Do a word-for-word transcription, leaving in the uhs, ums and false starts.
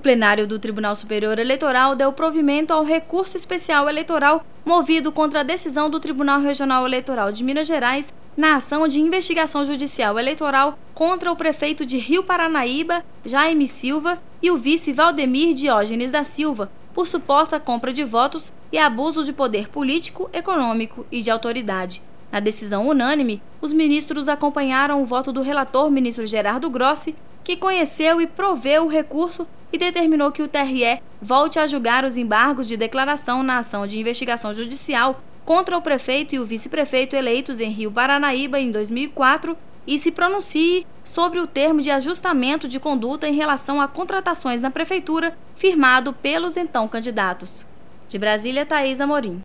plenário do Tribunal Superior Eleitoral deu provimento ao recurso especial eleitoral movido contra a decisão do Tribunal Regional Eleitoral de Minas Gerais na ação de investigação judicial eleitoral contra o prefeito de Rio Paranaíba, Jaime Silva, e o vice Valdemir Diógenes da Silva, por suposta compra de votos e abuso de poder político, econômico e de autoridade. Na decisão unânime, os ministros acompanharam o voto do relator ministro Gerardo Grossi, que conheceu e proveu o recurso e determinou que o T R E volte a julgar os embargos de declaração na ação de investigação judicial contra o prefeito e o vice-prefeito eleitos em Rio Paranaíba em dois mil e quatro e se pronuncie sobre o termo de ajustamento de conduta em relação a contratações na prefeitura firmado pelos então candidatos. De Brasília, Thaís Amorim.